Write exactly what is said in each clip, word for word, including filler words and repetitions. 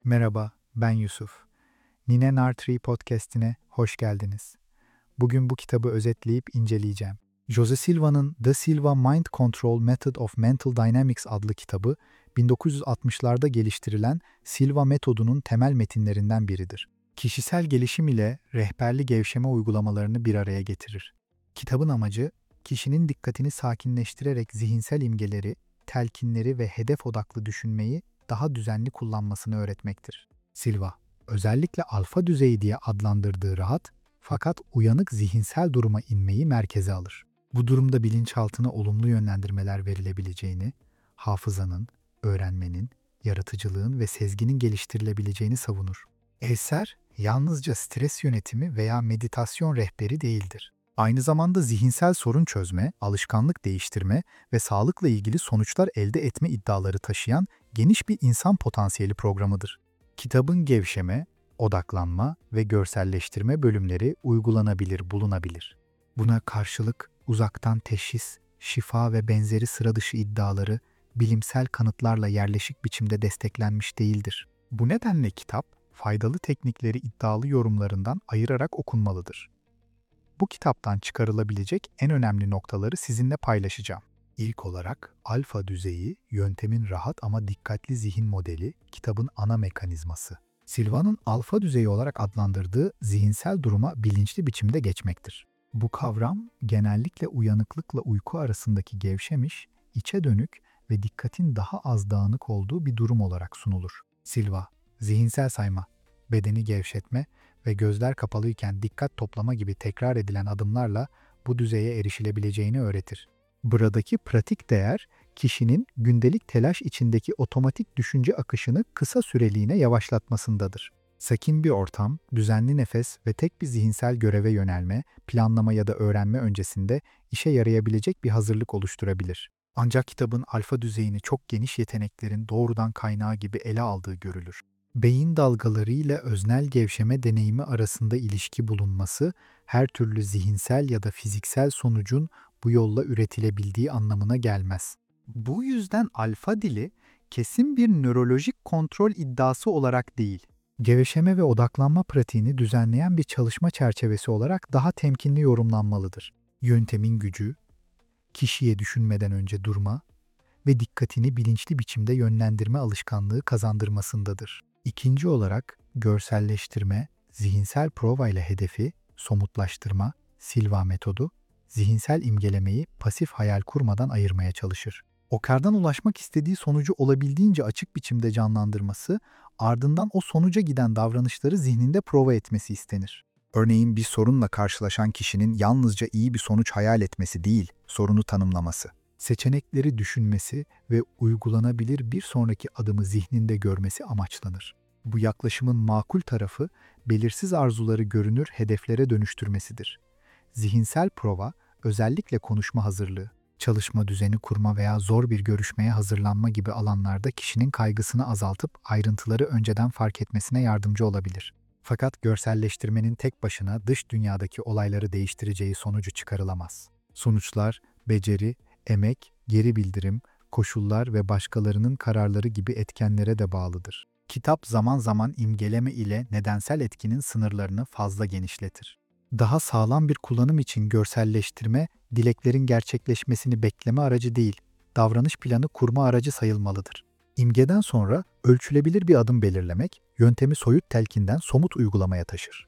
Merhaba, ben Yusuf. Nine Nartree podcast'ine hoş geldiniz. Bugün bu kitabı özetleyip inceleyeceğim. Jose Silva'nın The Silva Mind Control Method of Mental Dynamics adlı kitabı, bin dokuz yüz altmışlarda geliştirilen Silva metodunun temel metinlerinden biridir. Kişisel gelişim ile rehberli gevşeme uygulamalarını bir araya getirir. Kitabın amacı, kişinin dikkatini sakinleştirerek zihinsel imgeleri, telkinleri ve hedef odaklı düşünmeyi daha düzenli kullanmasını öğretmektir. Silva, özellikle alfa düzeyi diye adlandırdığı rahat fakat uyanık zihinsel duruma inmeyi merkeze alır. Bu durumda bilinçaltına olumlu yönlendirmeler verilebileceğini, hafızanın, öğrenmenin, yaratıcılığın ve sezginin geliştirilebileceğini savunur. Eser, yalnızca stres yönetimi veya meditasyon rehberi değildir. Aynı zamanda zihinsel sorun çözme, alışkanlık değiştirme ve sağlıkla ilgili sonuçlar elde etme iddiaları taşıyan geniş bir insan potansiyeli programıdır. Kitabın gevşeme, odaklanma ve görselleştirme bölümleri uygulanabilir bulunabilir. Buna karşılık uzaktan teşhis, şifa ve benzeri sıradışı iddiaları bilimsel kanıtlarla yerleşik biçimde desteklenmiş değildir. Bu nedenle kitap, faydalı teknikleri iddialı yorumlarından ayırarak okunmalıdır. Bu kitaptan çıkarılabilecek en önemli noktaları sizinle paylaşacağım. İlk olarak alfa düzeyi, yöntemin rahat ama dikkatli zihin modeli, kitabın ana mekanizması. Silva'nın alfa düzeyi olarak adlandırdığı zihinsel duruma bilinçli biçimde geçmektir. Bu kavram genellikle uyanıklıkla uyku arasındaki gevşemiş, içe dönük ve dikkatin daha az dağınık olduğu bir durum olarak sunulur. Silva, zihinsel sayma, bedeni gevşetme ve gözler kapalıyken dikkat toplama gibi tekrar edilen adımlarla bu düzeye erişilebileceğini öğretir. Buradaki pratik değer, kişinin gündelik telaş içindeki otomatik düşünce akışını kısa süreliğine yavaşlatmasındadır. Sakin bir ortam, düzenli nefes ve tek bir zihinsel göreve yönelme, planlama ya da öğrenme öncesinde işe yarayabilecek bir hazırlık oluşturabilir. Ancak kitabın alfa düzeyini çok geniş yeteneklerin doğrudan kaynağı gibi ele aldığı görülür. Beyin dalgaları ile öznel gevşeme deneyimi arasında ilişki bulunması, her türlü zihinsel ya da fiziksel sonucun bu yolla üretilebildiği anlamına gelmez. Bu yüzden alfa dili kesin bir nörolojik kontrol iddiası olarak değil, gevşeme ve odaklanma pratiğini düzenleyen bir çalışma çerçevesi olarak daha temkinli yorumlanmalıdır. Yöntemin gücü, kişiye düşünmeden önce durma ve dikkatini bilinçli biçimde yönlendirme alışkanlığı kazandırmasındadır. İkinci olarak görselleştirme, zihinsel prova ile hedefi, somutlaştırma, Silva metodu, zihinsel imgelemeyi pasif hayal kurmadan ayırmaya çalışır. Okardan ulaşmak istediği sonucu olabildiğince açık biçimde canlandırması, ardından o sonuca giden davranışları zihninde prova etmesi istenir. Örneğin bir sorunla karşılaşan kişinin yalnızca iyi bir sonuç hayal etmesi değil, sorunu tanımlaması, seçenekleri düşünmesi ve uygulanabilir bir sonraki adımı zihninde görmesi amaçlanır. Bu yaklaşımın makul tarafı, belirsiz arzuları görünür hedeflere dönüştürmesidir. Zihinsel prova, özellikle konuşma hazırlığı, çalışma düzeni kurma veya zor bir görüşmeye hazırlanma gibi alanlarda kişinin kaygısını azaltıp ayrıntıları önceden fark etmesine yardımcı olabilir. Fakat görselleştirmenin tek başına dış dünyadaki olayları değiştireceği sonucu çıkarılamaz. Sonuçlar, beceri, emek, geri bildirim, koşullar ve başkalarının kararları gibi etkenlere de bağlıdır. Kitap zaman zaman imgeleme ile nedensel etkinin sınırlarını fazla genişletir. Daha sağlam bir kullanım için görselleştirme, dileklerin gerçekleşmesini bekleme aracı değil, davranış planı kurma aracı sayılmalıdır. İmgeden sonra ölçülebilir bir adım belirlemek, yöntemi soyut telkinden somut uygulamaya taşır.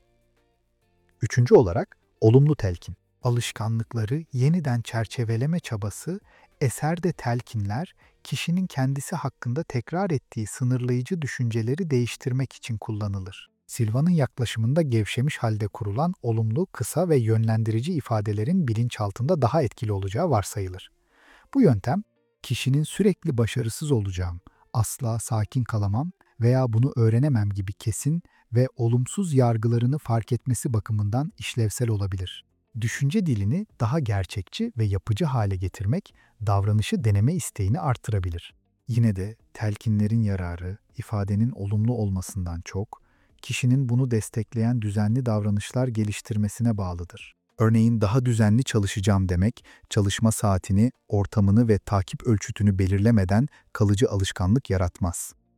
Üçüncü olarak, olumlu telkin. Alışkanlıkları yeniden çerçeveleme çabası, eserde telkinler, kişinin kendisi hakkında tekrar ettiği sınırlayıcı düşünceleri değiştirmek için kullanılır. Silva'nın yaklaşımında gevşemiş halde kurulan olumlu, kısa ve yönlendirici ifadelerin bilinçaltında daha etkili olacağı varsayılır. Bu yöntem, kişinin sürekli başarısız olacağım, asla sakin kalamam veya bunu öğrenemem gibi kesin ve olumsuz yargılarını fark etmesi bakımından işlevsel olabilir. Düşünce dilini daha gerçekçi ve yapıcı hale getirmek, davranışı deneme isteğini artırabilir. Yine de telkinlerin yararı, ifadenin olumlu olmasından çok, kişinin bunu destekleyen düzenli davranışlar geliştirmesine bağlıdır. Örneğin daha düzenli çalışacağım demek, çalışma saatini, ortamını ve takip ölçütünü belirlemeden kalıcı alışkanlık yaratmaz.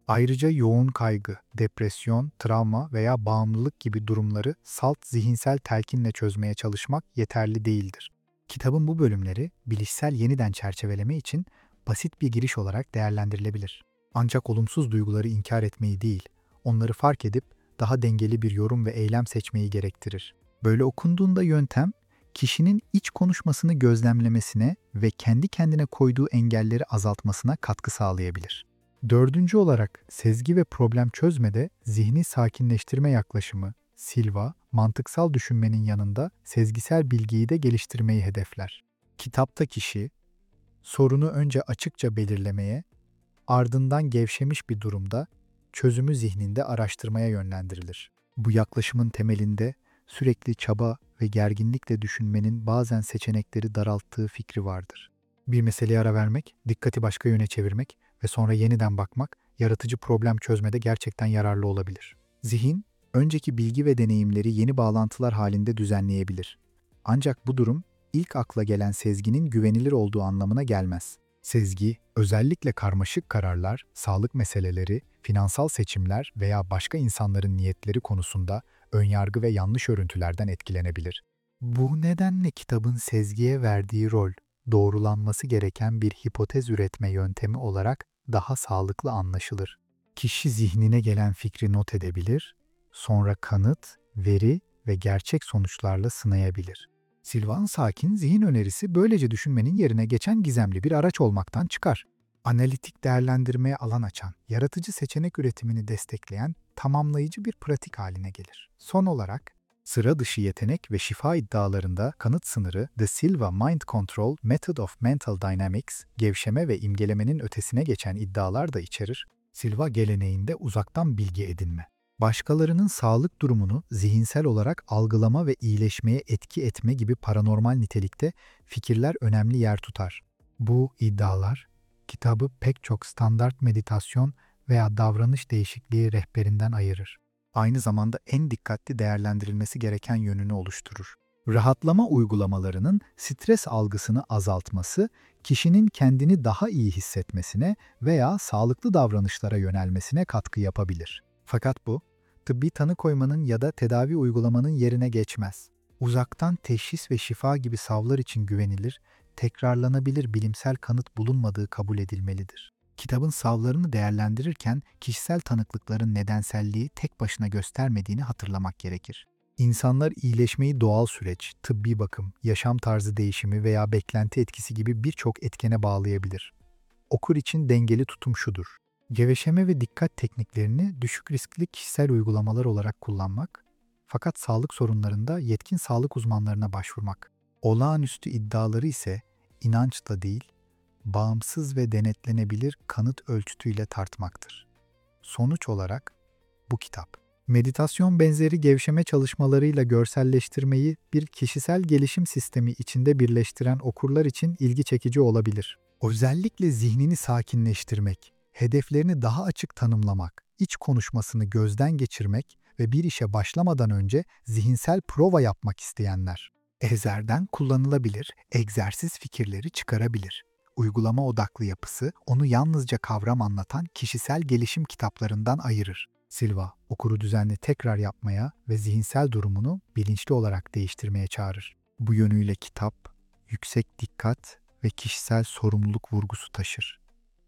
Ayrıca yoğun kaygı, depresyon, travma veya bağımlılık gibi durumları salt zihinsel telkinle çözmeye çalışmak yeterli değildir. Kitabın bu bölümleri bilişsel yeniden çerçeveleme için basit bir giriş olarak değerlendirilebilir. Ancak olumsuz duyguları inkar etmeyi değil, onları fark edip daha dengeli bir yorum ve eylem seçmeyi gerektirir. Böyle okunduğunda yöntem, kişinin iç konuşmasını gözlemlemesine ve kendi kendine koyduğu engelleri azaltmasına katkı sağlayabilir. Dördüncü olarak sezgi ve problem çözmede zihni sakinleştirme yaklaşımı, Silva, mantıksal düşünmenin yanında sezgisel bilgiyi de geliştirmeyi hedefler. Kitapta kişi, sorunu önce açıkça belirlemeye, ardından gevşemiş bir durumda çözümü zihninde araştırmaya yönlendirilir. Bu yaklaşımın temelinde sürekli çaba ve gerginlikle düşünmenin bazen seçenekleri daralttığı fikri vardır. Bir meseleye ara vermek, dikkati başka yöne çevirmek ve sonra yeniden bakmak, yaratıcı problem çözmede gerçekten yararlı olabilir. Zihin, önceki bilgi ve deneyimleri yeni bağlantılar halinde düzenleyebilir. Ancak bu durum, ilk akla gelen sezginin güvenilir olduğu anlamına gelmez. Sezgi, özellikle karmaşık kararlar, sağlık meseleleri, finansal seçimler veya başka insanların niyetleri konusunda önyargı ve yanlış örüntülerden etkilenebilir. Bu nedenle kitabın sezgiye verdiği rol, doğrulanması gereken bir hipotez üretme yöntemi olarak daha sağlıklı anlaşılır. Kişi zihnine gelen fikri not edebilir, sonra kanıt, veri ve gerçek sonuçlarla sınayabilir. Silvan Sakin zihin önerisi böylece düşünmenin yerine geçen gizemli bir araç olmaktan çıkar. Analitik değerlendirmeye alan açan, yaratıcı seçenek üretimini destekleyen tamamlayıcı bir pratik haline gelir. Son olarak, sıra dışı yetenek ve şifa iddialarında kanıt sınırı The Silva Mind Control Method of Mental Dynamics, gevşeme ve imgelemenin ötesine geçen iddialar da içerir. Silva geleneğinde uzaktan bilgi edinme. Başkalarının sağlık durumunu zihinsel olarak algılama ve iyileşmeye etki etme gibi paranormal nitelikte fikirler önemli yer tutar. Bu iddialar, kitabı pek çok standart meditasyon veya davranış değişikliği rehberinden ayırır. Aynı zamanda en dikkatli değerlendirilmesi gereken yönünü oluşturur. Rahatlama uygulamalarının stres algısını azaltması, kişinin kendini daha iyi hissetmesine veya sağlıklı davranışlara yönelmesine katkı yapabilir. Fakat bu, tıbbi tanı koymanın ya da tedavi uygulamanın yerine geçmez. Uzaktan teşhis ve şifa gibi savlar için güvenilir, tekrarlanabilir bilimsel kanıt bulunmadığı kabul edilmelidir. Kitabın savlarını değerlendirirken kişisel tanıklıkların nedenselliği tek başına göstermediğini hatırlamak gerekir. İnsanlar iyileşmeyi doğal süreç, tıbbi bakım, yaşam tarzı değişimi veya beklenti etkisi gibi birçok etkene bağlayabilir. Okur için dengeli tutum şudur: gevşeme ve dikkat tekniklerini düşük riskli kişisel uygulamalar olarak kullanmak, fakat sağlık sorunlarında yetkin sağlık uzmanlarına başvurmak. Olağanüstü iddiaları ise inançla değil, bağımsız ve denetlenebilir kanıt ölçütüyle tartmaktır. Sonuç olarak bu kitap, meditasyon benzeri gevşeme çalışmalarıyla görselleştirmeyi bir kişisel gelişim sistemi içinde birleştiren okurlar için ilgi çekici olabilir. Özellikle zihnini sakinleştirmek, hedeflerini daha açık tanımlamak, iç konuşmasını gözden geçirmek ve bir işe başlamadan önce zihinsel prova yapmak isteyenler, Ezer'den kullanılabilir egzersiz fikirleri çıkarabilir. Uygulama odaklı yapısı onu yalnızca kavram anlatan kişisel gelişim kitaplarından ayırır. Silva, okuru düzenli tekrar yapmaya ve zihinsel durumunu bilinçli olarak değiştirmeye çağırır. Bu yönüyle kitap, yüksek dikkat ve kişisel sorumluluk vurgusu taşır.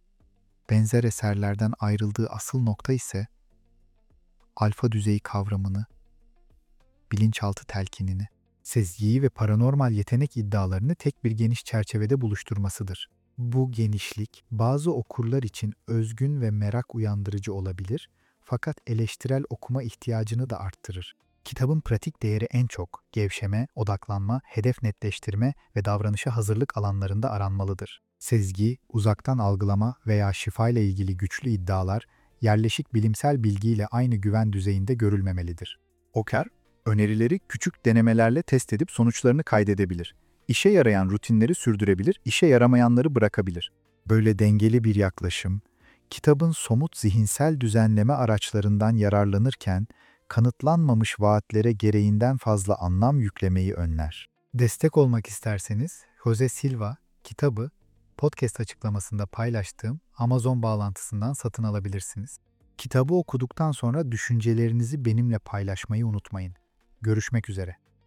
Benzer eserlerden ayrıldığı asıl nokta ise alfa düzeyi kavramını, bilinçaltı telkinini, sezgiyi ve paranormal yetenek iddialarını tek bir geniş çerçevede buluşturmasıdır. Bu genişlik bazı okurlar için özgün ve merak uyandırıcı olabilir, fakat eleştirel okuma ihtiyacını da arttırır. Kitabın pratik değeri en çok gevşeme, odaklanma, hedef netleştirme ve davranışa hazırlık alanlarında aranmalıdır. Sezgi, uzaktan algılama veya şifa ile ilgili güçlü iddialar, yerleşik bilimsel bilgiyle aynı güven düzeyinde görülmemelidir. Oker, önerileri küçük denemelerle test edip sonuçlarını kaydedebilir. İşe yarayan rutinleri sürdürebilir, işe yaramayanları bırakabilir. Böyle dengeli bir yaklaşım, kitabın somut zihinsel düzenleme araçlarından yararlanırken, kanıtlanmamış vaatlere gereğinden fazla anlam yüklemeyi önler. Destek olmak isterseniz, Jose Silva kitabı podcast açıklamasında paylaştığım Amazon bağlantısından satın alabilirsiniz. Kitabı okuduktan sonra düşüncelerinizi benimle paylaşmayı unutmayın. Görüşmek üzere.